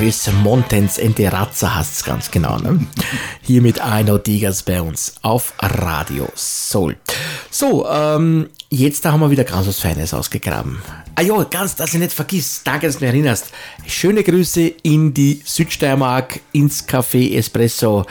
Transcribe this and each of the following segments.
Chris Montens and the Razza heißt es ganz genau. Ne? Hier mit I Know Diggers bei uns auf Radio Soul. So, jetzt da haben wir wieder ganz was Feines ausgegraben. Ah ja, ganz, dass ich nicht vergiss, danke, dass du mich erinnerst. Schöne Grüße in die Südsteiermark, ins Café Espresso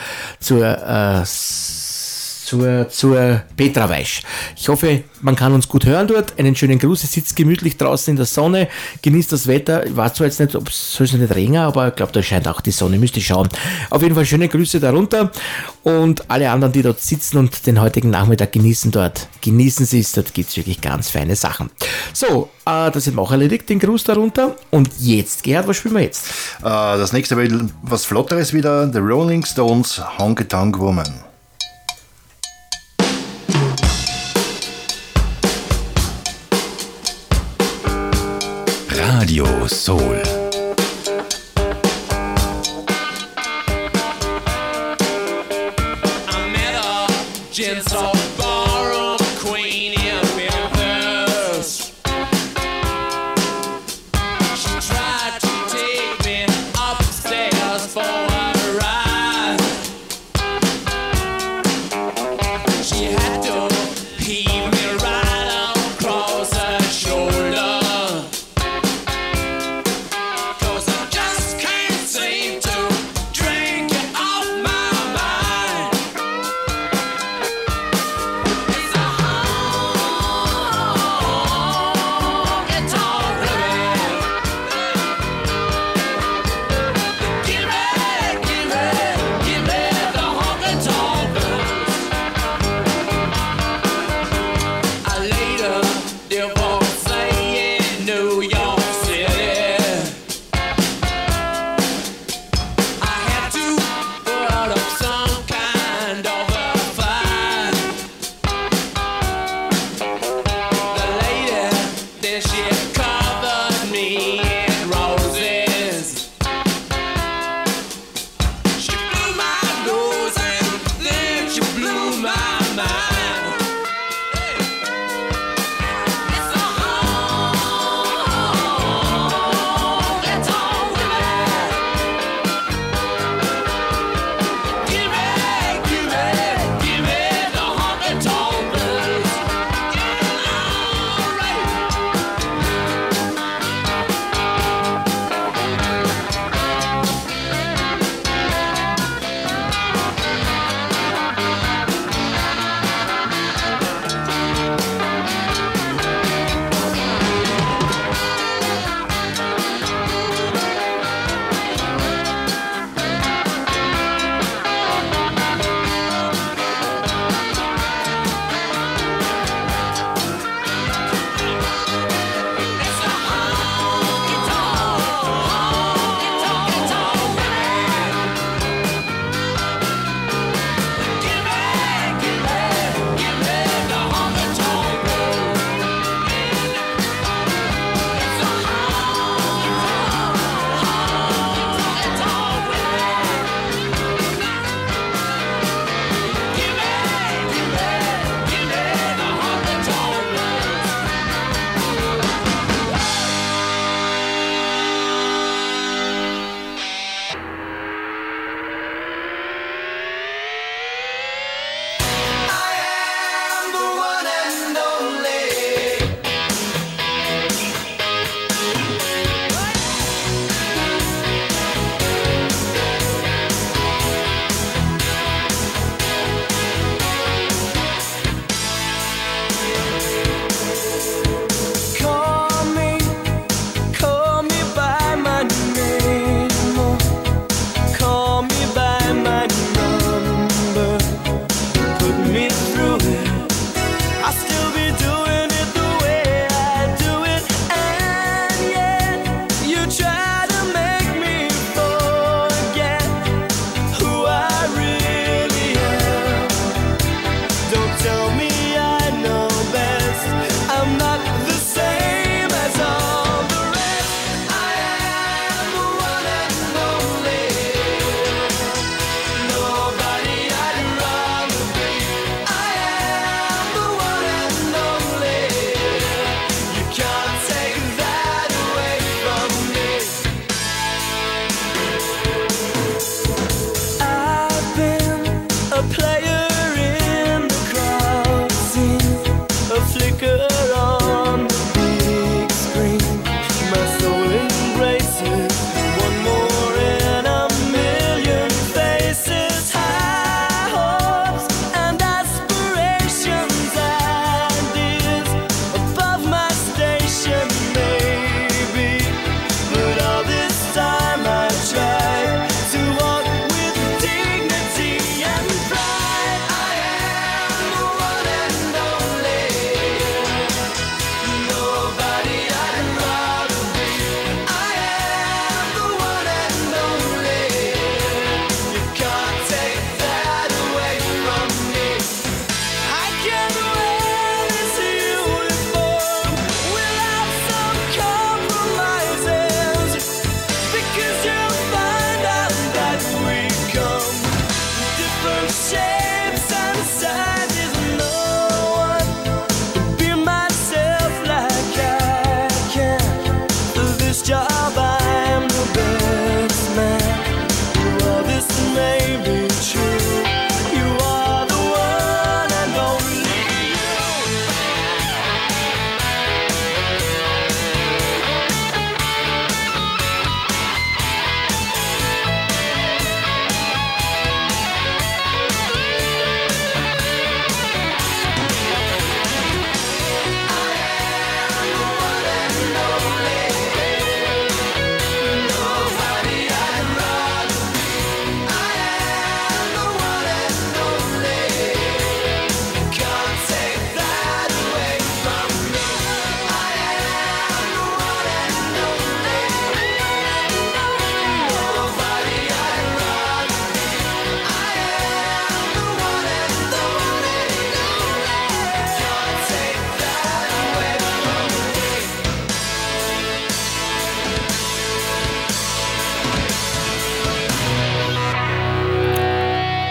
zur Petra Weisch. Ich hoffe, man kann uns gut hören dort. Einen schönen Gruß. Es sitzt gemütlich draußen in der Sonne, genießt das Wetter. Ich weiß zwar jetzt nicht, ob es soll nicht regnen, aber ich glaube, da scheint auch die Sonne. Müsst ihr schauen. Auf jeden Fall schöne Grüße darunter und alle anderen, die dort sitzen und den heutigen Nachmittag genießen dort. Genießen Sie es, dort gibt es wirklich ganz feine Sachen. So, das ist auch erledigt, den Gruß darunter. Und jetzt, Gerhard, was spielen wir jetzt? Das nächste Mal was Flotteres wieder. The Rolling Stones, Honky Tonk Woman. Radio Soul.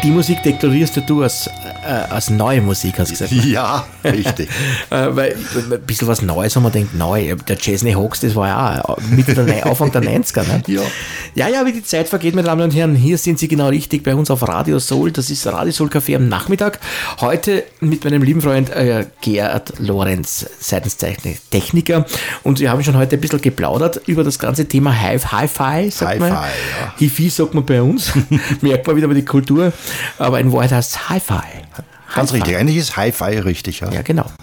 Die Musik deklarierst du als neue Musik, hast du gesagt. Ja, richtig. Weil ein bisschen was Neues haben wir gedacht, neu. Der Chesney Hawkes, das war ja auch Mitte der Anfang der 90er. Ne? Ja, wie die Zeit vergeht, meine Damen und Herren. Hier sind Sie genau richtig bei uns auf Radio Soul. Das ist Radio Soul Café am Nachmittag. Heute mit meinem lieben Freund Gerhard Lorenz, seitens Techniker. Und wir haben schon heute ein bisschen geplaudert über das ganze Thema Hi-Fi, sagt man. Hi-Fi, ja. Hi-Fi sagt man bei uns. Merkt man wieder über die Kultur. Aber in Wahrheit heißt es Hi-Fi. Ganz richtig. Eigentlich ist Hi-Fi richtig. Ja, ja genau.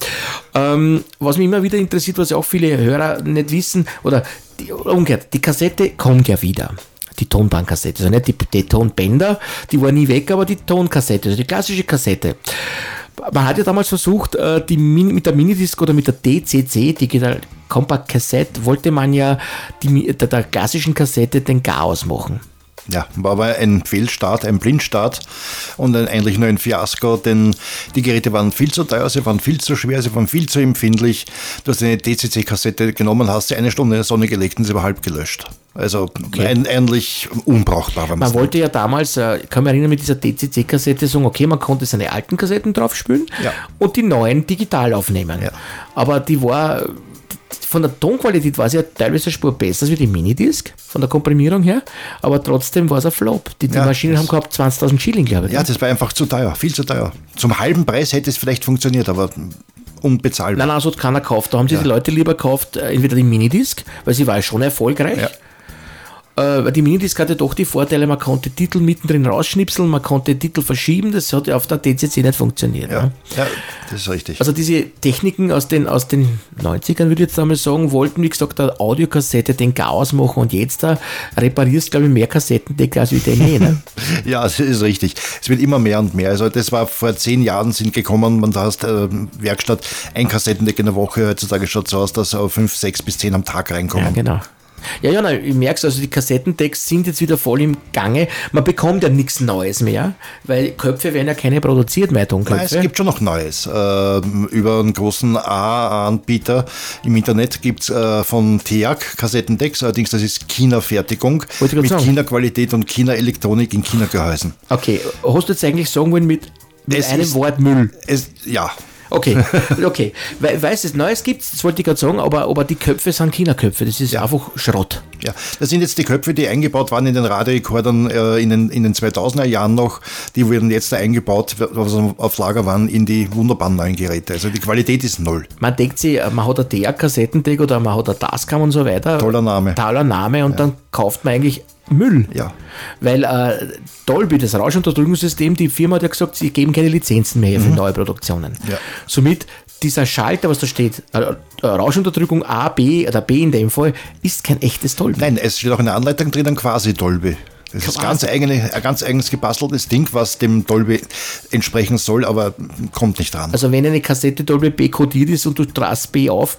Was mich immer wieder interessiert, was ja auch viele Hörer nicht wissen, oder umgekehrt, die Kassette kommt ja wieder. Die Tonbandkassette. Also nicht die Tonbänder, die war nie weg, aber die Tonkassette, also die klassische Kassette. Man hat ja damals versucht, mit der Minidisc oder mit der DCC, Digital Compact Cassette, wollte man ja der klassischen Kassette den Chaos machen. Ja, war aber ein Fehlstart, ein Blindstart und eigentlich nur ein Fiasko, denn die Geräte waren viel zu teuer, sie waren viel zu schwer, sie waren viel zu empfindlich. Du hast eine DCC-Kassette genommen, hast sie eine Stunde in die Sonne gelegt und sie war halb gelöscht. Also eigentlich unbrauchbar. Man wollte ja damals, ich kann mich erinnern, mit dieser DCC-Kassette sagen, okay, man konnte seine alten Kassetten drauf spielen und die neuen digital aufnehmen. Ja. Aber die war... Von der Tonqualität war sie ja teilweise eine Spur besser als wie die Minidisc, von der Komprimierung her, aber trotzdem war es ein Flop. Die Maschinen haben gehabt 20.000 Schilling, glaube ich. Ja, das war einfach zu teuer, viel zu teuer. Zum halben Preis hätte es vielleicht funktioniert, aber unbezahlbar. Nein, so hat keiner gekauft. Da haben sich die Leute lieber gekauft, entweder die Minidisc, weil sie war ja schon erfolgreich. Ja. Weil die Minidisc hatte doch die Vorteile, man konnte Titel mittendrin rausschnipseln, man konnte Titel verschieben, das hat ja auf der DCC nicht funktioniert. Ja, das ist richtig. Also diese Techniken aus den 90ern, würde ich jetzt einmal sagen, wollten, wie gesagt, eine Audiokassette den Chaos machen und jetzt da reparierst, glaube ich, mehr Kassettendeckel als wie den ne? Ja, das ist richtig. Es wird immer mehr und mehr. Also das war vor 10 Jahren sind gekommen, man hast Werkstatt, ein Kassettendeck in der Woche, heutzutage schaut es so aus, dass 5, 6 bis 10 am Tag reinkommen. Ja, genau. Ja, nein, ich merke es, also die Kassettendecks sind jetzt wieder voll im Gange. Man bekommt ja nichts Neues mehr, weil Köpfe werden ja keine produziert mehr, Tonköpfe. Nein, es gibt schon noch Neues. Über einen großen A-Anbieter im Internet gibt es von TEAC Kassettendecks, allerdings das ist China-Fertigung mit China-Qualität und China-Elektronik in China-Gehäusen. Okay, hast du jetzt eigentlich sagen wollen mit einem Wort Müll? Ja. Okay. Weil es Neues gibt, das wollte ich gerade sagen, aber die Köpfe sind China-Köpfe, das ist einfach Schrott. Ja, das sind jetzt die Köpfe, die eingebaut waren in den Radiorekordern in den 2000er Jahren noch, die wurden jetzt eingebaut, was auf Lager waren, in die wunderbaren neuen Geräte. Also die Qualität ist null. Man denkt sich, man hat ein DEAC-Kassettendeck oder man hat ein Tascam und so weiter. Toller Name und dann kauft man eigentlich Müll. Ja. Weil Dolby, das Rauschunterdrückungssystem, die Firma hat ja gesagt, sie geben keine Lizenzen mehr für neue Produktionen. Ja. Somit dieser Schalter, was da steht, Rauschunterdrückung A, B oder B in dem Fall, ist kein echtes Dolby. Nein, es steht auch in der Anleitung drin, quasi Dolby. Das ist ein ganz eigenes gebasteltes Ding, was dem Dolby entsprechen soll, aber kommt nicht dran. Also wenn eine Kassette Dolby B kodiert ist und du drast B auf,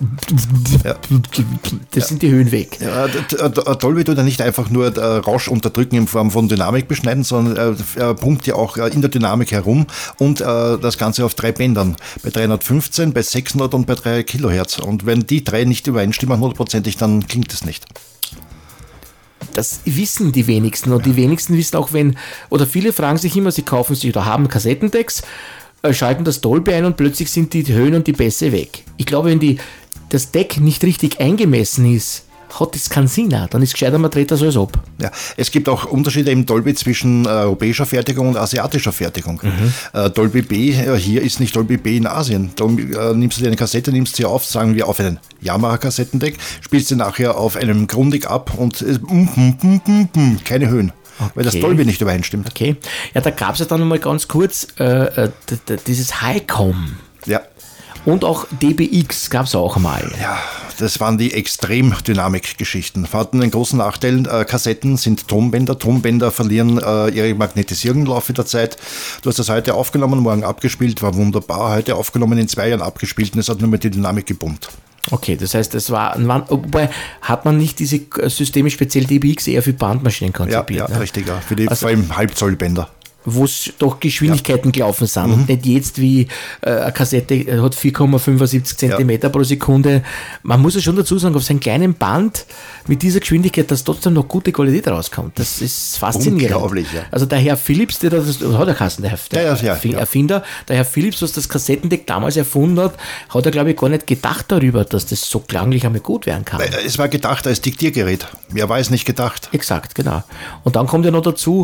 sind die Höhen weg. Ja, Dolby tut ja nicht einfach nur Rausch unterdrücken in Form von Dynamik beschneiden, sondern er pumpt ja auch in der Dynamik herum und das Ganze auf 3 Bändern. Bei 315, bei 600 und bei 3 Kilohertz. Und wenn die 3 nicht übereinstimmen, 100%, dann klingt es nicht. Das wissen die wenigsten und die wenigsten wissen auch, oder viele fragen sich immer, sie kaufen sich oder haben Kassettendecks, schalten das Dolby ein und plötzlich sind die Höhen und die Bässe weg. Ich glaube, wenn das Deck nicht richtig eingemessen ist, hat es keinen Sinn, dann ist gescheiter, man dreht das alles ab. Ja, es gibt auch Unterschiede im Dolby zwischen europäischer Fertigung und asiatischer Fertigung. Dolby B hier ist nicht Dolby B in Asien. Da nimmst du dir eine Kassette, nimmst sie auf, sagen wir auf einen Yamaha-Kassettendeck, spielst sie nachher auf einem Grundig ab und keine Höhen. Okay. Weil das Dolby nicht übereinstimmt. Okay. Ja, da gab es ja dann mal ganz kurz dieses Hi-Com. Ja. Und auch DBX gab es auch mal. Ja, das waren die Extremdynamik-Geschichten. Hatten einen großen Nachteil, Kassetten sind Tonbänder. Tonbänder verlieren ihre Magnetisierung im Laufe der Zeit. Du hast das heute aufgenommen, morgen abgespielt, war wunderbar. Heute aufgenommen, in 2 Jahren abgespielt und es hat nur mit die Dynamik gebummt. Okay, das heißt, wobei hat man nicht diese Systeme, speziell DBX, eher für Bandmaschinen konzipiert? Ja, richtig, ja. Vor allem Halbzollbänder. wo es doch Geschwindigkeiten gelaufen sind und nicht jetzt wie eine Kassette hat 4,75 Zentimeter pro Sekunde. Man muss ja schon dazu sagen, auf seinem kleinen Band mit dieser Geschwindigkeit, dass trotzdem noch gute Qualität rauskommt. Das ist faszinierend. Unglaublich, ja. Also der Herr Philips, der das hat er Kassen, der Erfinder, der Herr Philips, was das Kassettendeck damals erfunden hat er, glaube ich, gar nicht gedacht darüber, dass das so klanglich einmal gut werden kann. Es war gedacht als Diktiergerät. Mehr war es nicht gedacht. Exakt, genau. Und dann kommt ja noch dazu,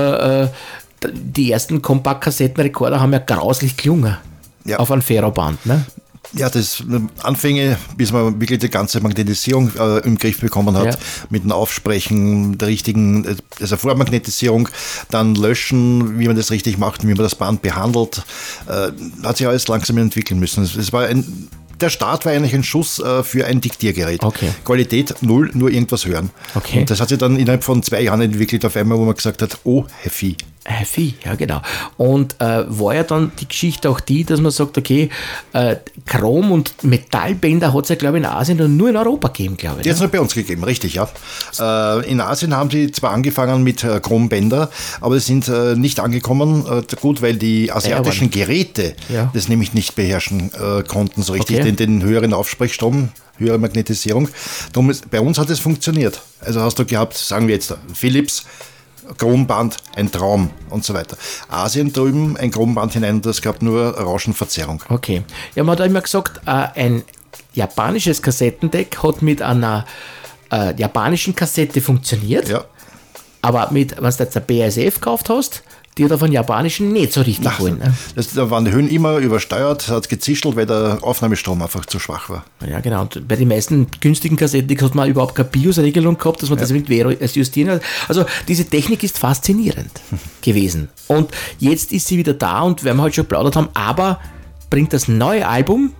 die ersten Kompaktkassettenrekorder haben ja grauslich gelungen. Ja. Auf einem Ferroband, ne? Ja, das Anfänge, bis man wirklich die ganze Magnetisierung im Griff bekommen hat, mit dem Aufsprechen der richtigen, also Vormagnetisierung, dann löschen, wie man das richtig macht, wie man das Band behandelt, hat sich alles langsam entwickeln müssen. Der Start war eigentlich ein Schuss für ein Diktiergerät. Okay. Qualität 0, nur irgendwas hören. Okay. Und das hat sich dann innerhalb von 2 Jahren entwickelt, auf einmal, wo man gesagt hat, oh, Heffi. Heffi, ja genau. Und war ja dann die Geschichte auch die, dass man sagt, okay, Chrom- und Metallbänder hat es ja, glaube ich, in Asien und nur in Europa gegeben, glaube ich. Die hat es nur bei uns gegeben, richtig, ja. In Asien haben sie zwar angefangen mit Chrombänder, aber sie sind nicht angekommen, gut, weil die asiatischen Geräte das nämlich nicht beherrschen konnten, so richtig, den höheren Aufsprechstrom, höhere Magnetisierung. Darum bei uns hat es funktioniert. Also hast du gehabt, sagen wir jetzt, Philips, Chromband, ein Traum und so weiter. Asien drüben, ein Chromband hinein, das gab nur Rauschenverzerrung. Okay. Ja, man hat immer gesagt, ein japanisches Kassettendeck hat mit einer japanischen Kassette funktioniert, aber wenn du jetzt eine BASF gekauft hast, die hat auf einen japanischen nicht so richtig wollen. Ne? Da waren die Höhen immer übersteuert, hat gezischelt, weil der Aufnahmestrom einfach zu schwach war. Ja, genau. Und bei den meisten günstigen Kassetten hat man überhaupt keine BIOS-Regelung gehabt, dass man das irgendwie justieren hat. Also diese Technik ist faszinierend gewesen. Und jetzt ist sie wieder da und weil wir halt schon geplaudert haben, aber bringt das neue Album,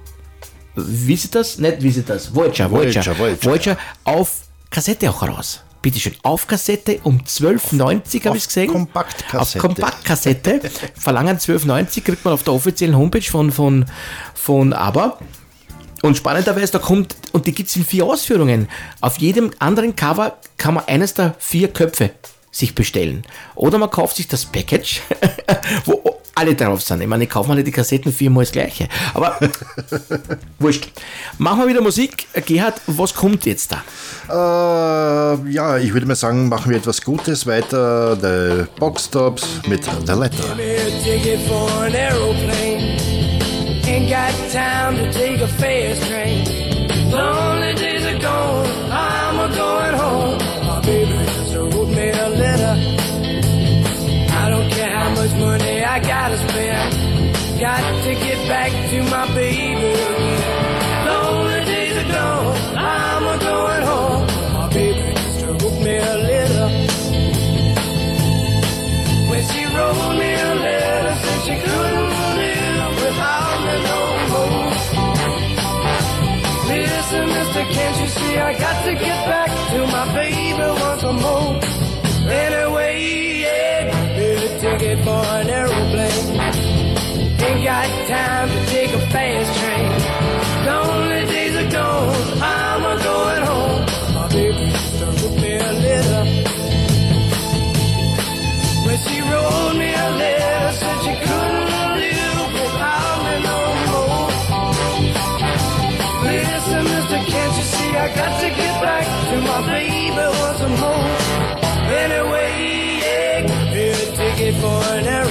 Voyager auf Kassette auch raus. Bitteschön, auf Kassette um 12,90 habe ich gesehen. Kompaktkassette. Auf Kompaktkassette. Verlangen 12,90 kriegt man auf der offiziellen Homepage von ABBA. Und spannenderweise, da kommt, und die gibt es in 4 Ausführungen. Auf jedem anderen Cover kann man eines der 4 Köpfe sich bestellen. Oder man kauft sich das Package, wo alle drauf sind. Ich meine, ich kaufe mir die Kassetten 4-mal das gleiche. Aber wurscht. Machen wir wieder Musik. Gerhard, was kommt jetzt da? Ja, ich würde mal sagen, machen wir etwas Gutes weiter. The Boxtops mit The Letter. Ain't got time to take a fast train. Lonely days are gone, I'm a-going home. My baby just wrote me a letter. I don't care how much money I gotta spend. Got to get back to my baby. Lonely days are gone, I'm a-going home. My baby just wrote me a letter. When she wrote me a letter, said she couldn't live without me no more. Listen, mister, can't you see I got to get back to my baby once more. Anyway, yeah, get a ticket for an aeroplane. Ain't got time to take a fast train. Lonely days are gone, I'm a-going home. My baby just wrote me a letter. When she wrote me a letter, said she couldn't live without me no more. Listen, mister, can't you see I got to get back to my baby once more. Anyway, yeah, get a ticket for an airplane.